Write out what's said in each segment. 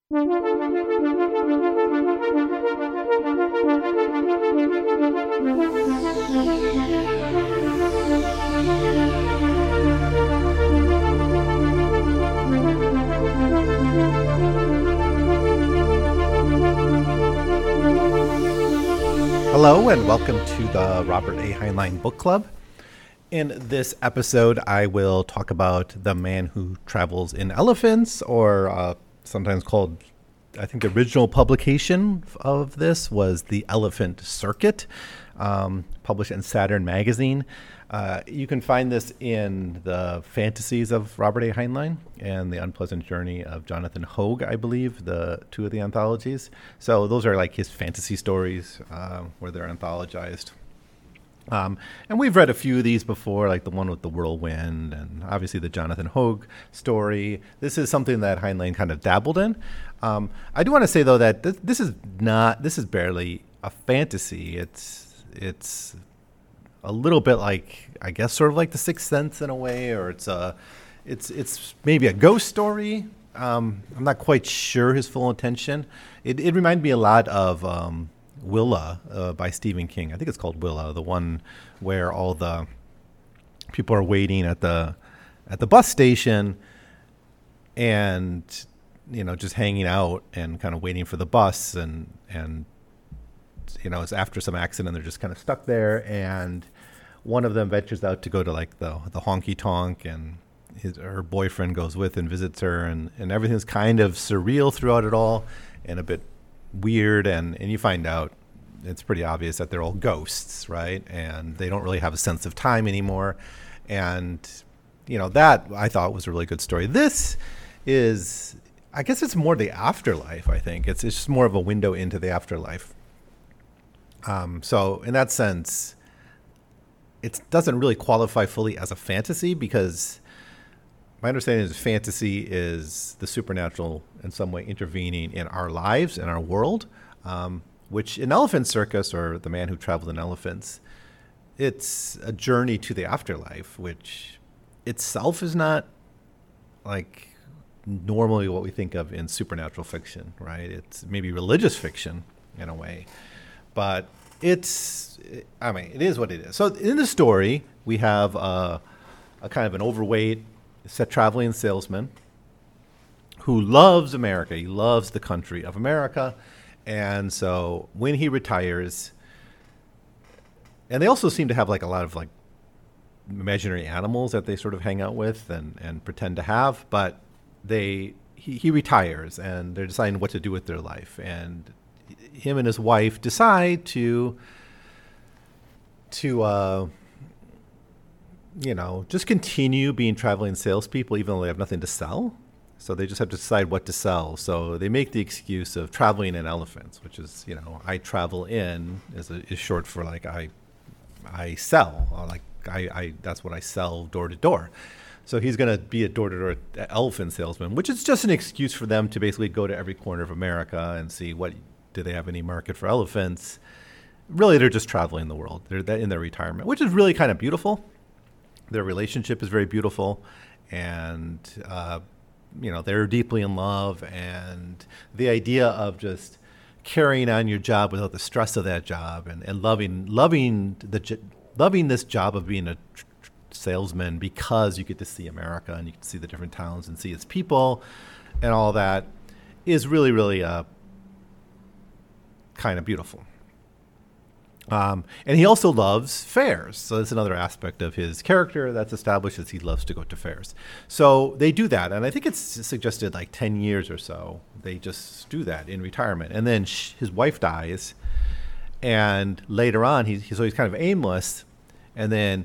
Hello and welcome to the Robert A. Heinlein Book Club. In this episode, I will talk about The Man Who Travels in Elephants, or sometimes called, I think the original publication of this was The Elephant Circuit, published in Saturn Magazine. You can find this in the Fantasies of Robert A. Heinlein and The Unpleasant Journey of Jonathan Hoag, I believe, the two of the anthologies. So those are like his fantasy stories where they're anthologized. And we've read a few of these before, like the one with the whirlwind and obviously the Jonathan Hoag story. This is something that Heinlein kind of dabbled in. I do want to say, though, that this is barely a fantasy. It's a little bit like, I guess, sort of like The Sixth Sense in a way, or it's maybe a ghost story. I'm not quite sure his full intention. It reminded me a lot of Willa by Stephen King. I think it's called Willa, the one where all the people are waiting at the bus station and, you know, just hanging out and kind of waiting for the bus, and you know, it's after some accident, they're just kind of stuck there, and one of them ventures out to go to like the honky tonk, and her boyfriend goes with and visits her, and everything's kind of surreal throughout it all and a bit weird, and you find out it's pretty obvious that they're all ghosts, right? And they don't really have a sense of time anymore. And, you know, that I thought was a really good story. This is, I guess it's more the afterlife, I think. It's just more of a window into the afterlife. So in that sense, it doesn't really qualify fully as a fantasy, because my understanding is fantasy is the supernatural in some way intervening in our lives, in our world, which in Elephant Circus, or The Man Who Traveled in Elephants, it's a journey to the afterlife, which itself is not like normally what we think of in supernatural fiction, right? It's maybe religious fiction in a way, but it is what it is. So in the story, we have a kind of an overweight traveling salesman who loves America. He loves the country of America. And so when he retires, and they also seem to have like a lot of like imaginary animals that they sort of hang out with and pretend to have, but he retires and they're deciding what to do with their life. And him and his wife decide to you know, just continue being traveling salespeople, even though they have nothing to sell. So they just have to decide what to sell. So they make the excuse of traveling in elephants, which is, you know, I travel in is short for like I sell, or like I that's what I sell door to door. So he's going to be a door-to-door elephant salesman, which is just an excuse for them to basically go to every corner of America and see do they have any market for elephants. Really, they're just traveling the world. They're in their retirement, which is really kind of beautiful. Their relationship is very beautiful, and you know, they're deeply in love. And the idea of just carrying on your job without the stress of that job, and loving this job of being a salesman, because you get to see America and you get to see the different towns and see its people and all that, is really, really kind of beautiful. And he also loves fairs. So that's another aspect of his character that's established, is he loves to go to fairs. So they do that. And I think it's suggested like 10 years or so. They just do that in retirement. And then his wife dies. And later on, he's kind of aimless. And then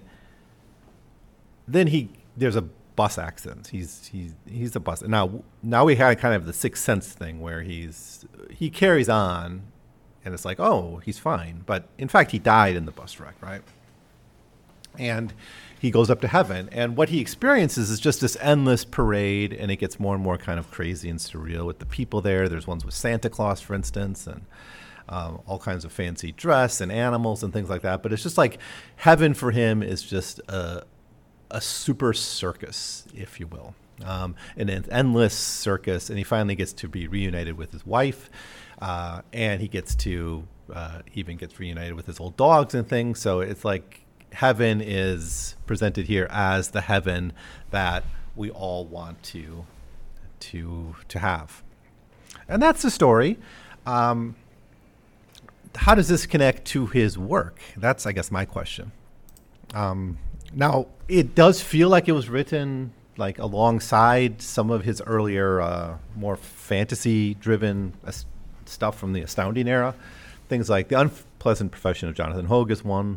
there's a bus accident. He's a bus. Now we had kind of the Sixth Sense thing where he carries on. And it's like, oh, he's fine. But in fact, he died in the bus wreck, right? And he goes up to heaven. And what he experiences is just this endless parade. And it gets more and more kind of crazy and surreal with the people there. There's ones with Santa Claus, for instance, and all kinds of fancy dress and animals and things like that. But it's just like heaven for him is just a super circus, if you will. in an endless circus, and he finally gets to be reunited with his wife, and he gets to even gets reunited with his old dogs and things. So it's like heaven is presented here as the heaven that we all want to have, and that's the story. How does this connect to his work? That's, I guess, my question. Now, it does feel like it was written like alongside some of his earlier, more fantasy-driven stuff from the Astounding era. Things like The Unpleasant Profession of Jonathan Hogue is one.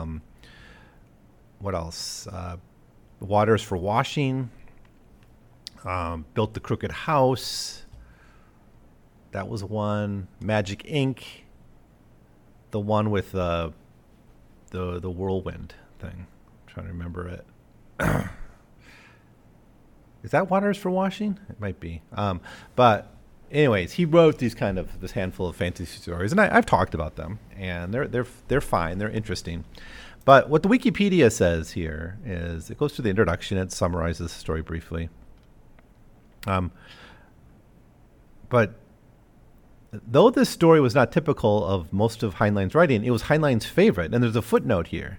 What else? Waters for Washing. Built the Crooked House. That was one. Magic Inc. The one with the whirlwind thing. I'm trying to remember it. Is that Waters for Washing? It might be. But anyways, he wrote this handful of fantasy stories, and I've talked about them, and they're fine. They're interesting. But what the Wikipedia says here is it goes through the introduction. It summarizes the story briefly. But though this story was not typical of most of Heinlein's writing, it was Heinlein's favorite. And there's a footnote here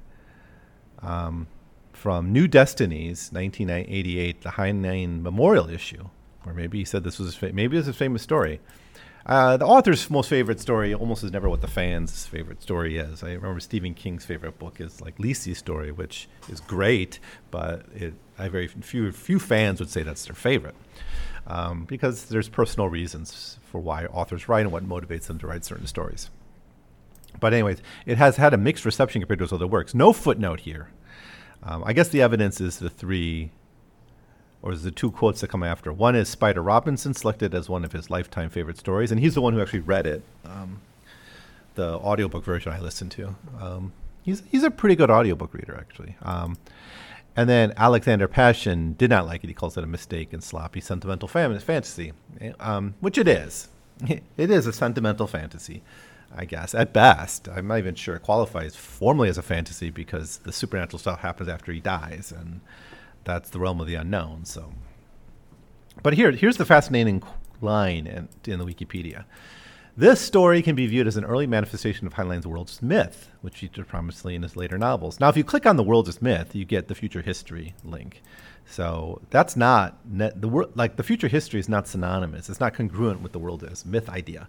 from New Destinies, 1988, the Heinlein Memorial issue, or maybe he said this was maybe it's a famous story. The author's most favorite story almost is never what the fans' favorite story is. I remember Stephen King's favorite book is like Lisey's story, which is great, but very few fans would say that's their favorite. Because there's personal reasons for why authors write and what motivates them to write certain stories. But anyways, it has had a mixed reception compared to his other works. No footnote here. I guess the evidence is the two quotes that come after. One is Spider Robinson, selected as one of his lifetime favorite stories, and he's the one who actually read it. The audiobook version I listened to. He's a pretty good audiobook reader, actually. And then Alexander Passion did not like it. He calls it a mistake and sloppy sentimental fantasy, which it is. It is a sentimental fantasy, I guess, at best. I'm not even sure it qualifies formally as a fantasy because the supernatural stuff happens after he dies, and that's the realm of the unknown. So, but here's the fascinating line in the Wikipedia. This story can be viewed as an early manifestation of Heinlein's World's Myth, which featured prominently in his later novels. Now, if you click on the World's Myth, you get the future history link. So that's not the future history is not synonymous. It's not congruent with the world as myth idea.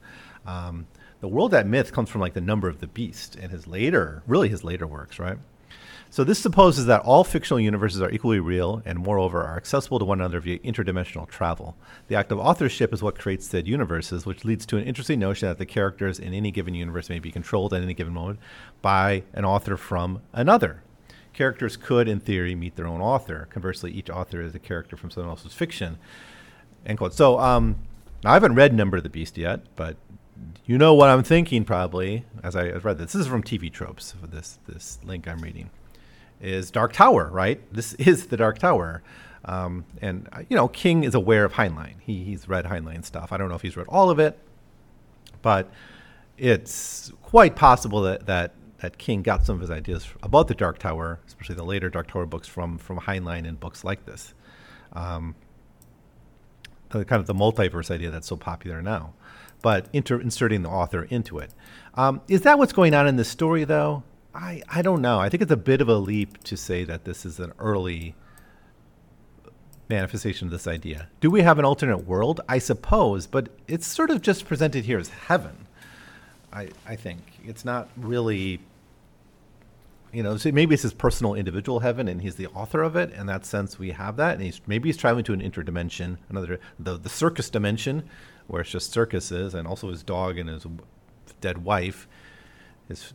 The world at myth comes from like the Number of the Beast and his later works, right? So this supposes that all fictional universes are equally real and, moreover, are accessible to one another via interdimensional travel. The act of authorship is what creates said universes, which leads to an interesting notion that the characters in any given universe may be controlled at any given moment by an author from another. Characters could, in theory, meet their own author. Conversely, each author is a character from someone else's fiction. End quote. So now I haven't read Number of the Beast yet, but you know what I'm thinking probably as I read this. This is from TV Tropes, this link I'm reading. Is Dark Tower, right? This is the Dark Tower. And, King is aware of Heinlein. He's read Heinlein stuff. I don't know if he's read all of it, but it's quite possible that King got some of his ideas about the Dark Tower, especially the later Dark Tower books from Heinlein and books like this. The kind of the multiverse idea that's so popular now, but inserting the author into it. Is that what's going on in this story, though? I don't know. I think it's a bit of a leap to say that this is an early manifestation of this idea. Do we have an alternate world? I suppose, but it's sort of just presented here as heaven. I think it's not really, so maybe it's his personal individual heaven and he's the author of it. In that sense, we have that. And maybe he's traveling to an interdimension, the circus dimension, where it's just circuses, and also his dog and his dead wife. His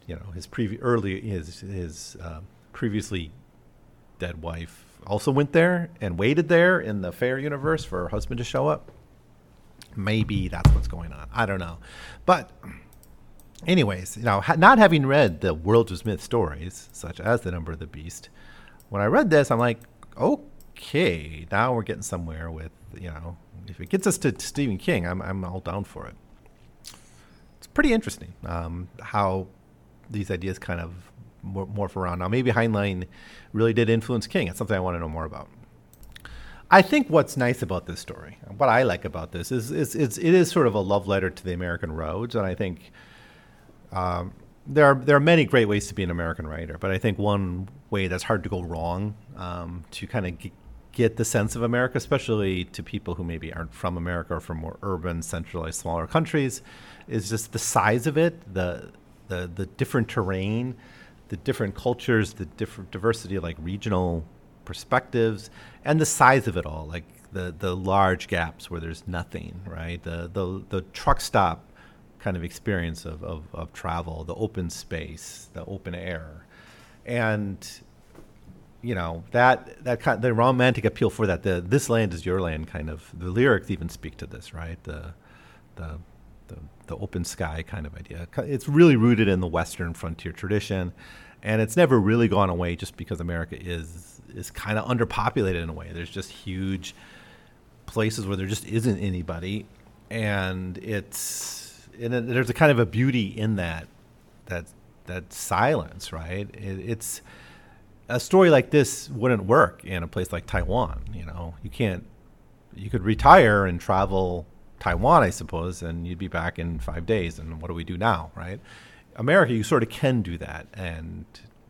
previously dead wife also went there and waited there in the fair universe for her husband to show up. Maybe that's what's going on. I don't know. But anyways, not having read the World's Myth stories, such as The Number of the Beast, when I read this, I'm like, okay, now we're getting somewhere with, if it gets us to Stephen King, I'm all down for it. It's pretty interesting how these ideas kind of morph around. Now, maybe Heinlein really did influence King. It's something I want to know more about. I think what's nice about this story, what I like about this, it is sort of a love letter to the American roads, and I think there are many great ways to be an American writer, but I think one way that's hard to go wrong, to kind of get the sense of America, especially to people who maybe aren't from America or from more urban, centralized, smaller countries, is just the size of it, the different terrain, the different cultures, the different diversity of like regional perspectives, and the size of it all, like the large gaps where there's nothing, right? The truck stop kind of experience of travel, the open space, the open air, and that kind, the romantic appeal for that, the "this land is your land" kind of, the lyrics even speak to this, right? The open sky kind of idea. It's really rooted in the Western frontier tradition, and it's never really gone away just because America is kind of underpopulated in a way. There's just huge places where there just isn't anybody, and there's a kind of a beauty in that silence, right? It's a story like this wouldn't work in a place like Taiwan. You could retire and travel Taiwan, I suppose, and you'd be back in 5 days. And what do we do now, right? America, you sort of can do that, and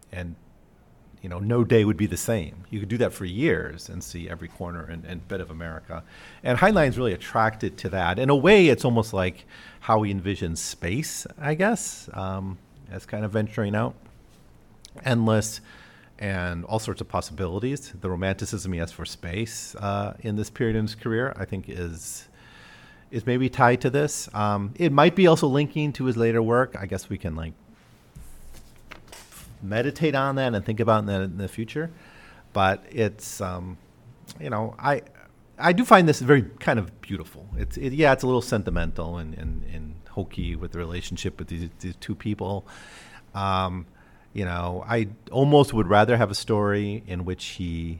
no day would be the same. You could do that for years and see every corner and bit of America. And Heinlein's really attracted to that. In a way, it's almost like how he envisions space, I guess, as kind of venturing out, endless, and all sorts of possibilities. The romanticism he has for space in this period in his career, I think, is maybe tied to this. It might be also linking to his later work. I guess we can meditate on that and think about that in the future. But it's, I do find this very kind of beautiful. It's a little sentimental and hokey with the relationship with these two people. I almost would rather have a story in which he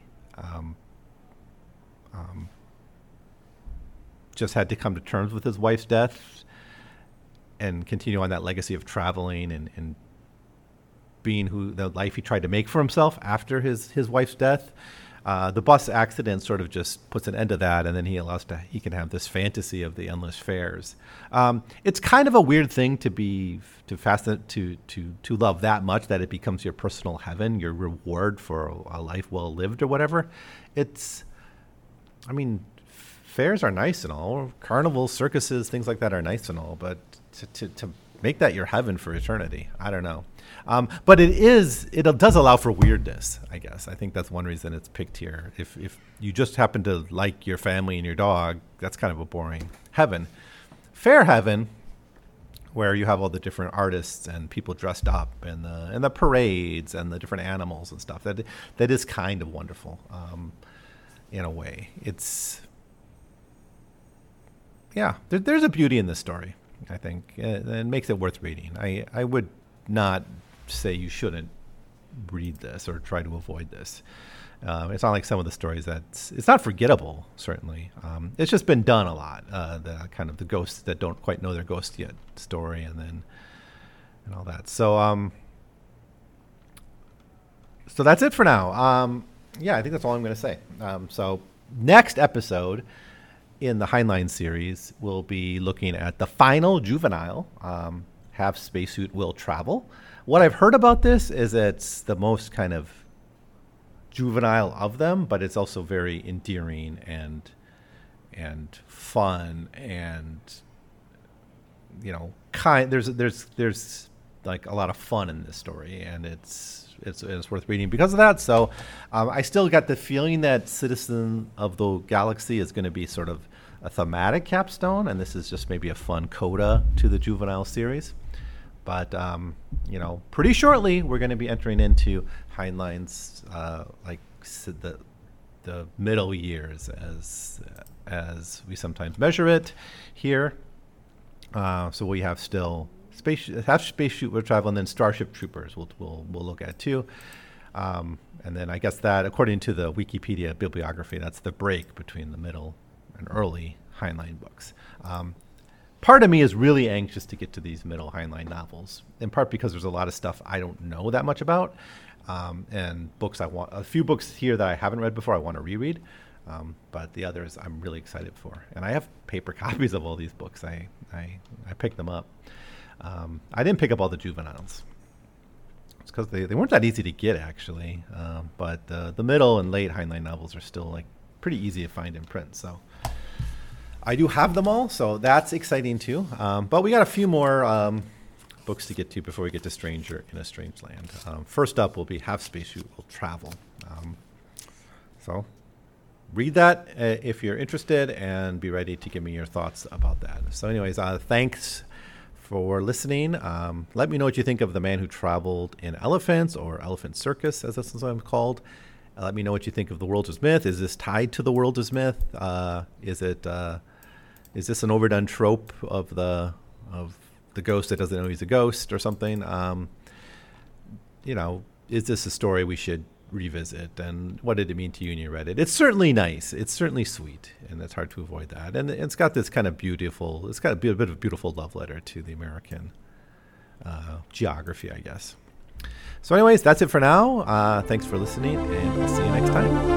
just had to come to terms with his wife's death and continue on that legacy of traveling and being the life he tried to make for himself after his wife's death. The bus accident sort of just puts an end to that, and then he can have this fantasy of the endless fairs. It's kind of a weird thing to love that much that it becomes your personal heaven, your reward for a life well lived or whatever. Fairs are nice and all, carnivals, circuses, things like that are nice and all, but to make that your heaven for eternity, I don't know. But it does allow for weirdness, I guess. I think that's one reason it's picked here. If you just happen to like your family and your dog, that's kind of a boring heaven. Fair heaven, where you have all the different artists and people dressed up and the parades and the different animals and stuff, that is kind of wonderful, in a way. There's a beauty in this story, I think, and it makes it worth reading. I would not say you shouldn't read this or try to avoid this. It's not like some of the stories it's not forgettable, certainly. It's just been done a lot. The kind of the ghosts that don't quite know they're ghosts yet story, and all that. So that's it for now. I think that's all I'm going to say. So next episode in the Heinlein series, we'll be looking at the final juvenile, Half Spacesuit Will Travel. What I've heard about this is it's the most kind of juvenile of them, but it's also very endearing and fun and kind. There's like a lot of fun in this story, and it's worth reading because of that. So I still got the feeling that Citizen of the Galaxy is going to be sort of a thematic capstone, and this is just maybe a fun coda to the juvenile series. But pretty shortly we're going to be entering into Heinlein's the middle years as we sometimes measure it here. So we have still Half Spacesuit Will Travel, and then Starship Troopers we'll look at too. And then I guess that, according to the Wikipedia bibliography, that's the break between the middle and early Heinlein books. Part of me is really anxious to get to these middle Heinlein novels, in part because there's a lot of stuff I don't know that much about, and a few books here that I haven't read before I want to reread. But the others I'm really excited for. And I have paper copies of all these books. I picked them up. I didn't pick up all the juveniles. It's because they weren't that easy to get, actually. But the middle and late Heinlein novels are still like pretty easy to find in print. So I do have them all, so that's exciting too. But we got a few more books to get to before we get to Stranger in a Strange Land. First up will be Half Space You Will Travel. So read that if you're interested, and be ready to give me your thoughts about that. So anyways, thanks for listening. Let me know what you think of The Man Who Traveled in Elephants, or Elephant Circus, as this is called. Let me know what you think of The World is Myth. Is this tied to The World is Myth? Is this an overdone trope of the ghost that doesn't know he's a ghost or something? Is this a story we should revisit? And what did it mean to you when you read it? It's certainly nice. It's certainly sweet, and it's hard to avoid that. And it's got this kind of beautiful, it's got a bit of a beautiful love letter to the American geography, I guess. So anyways, that's it for now. Thanks for listening, and I'll see you next time.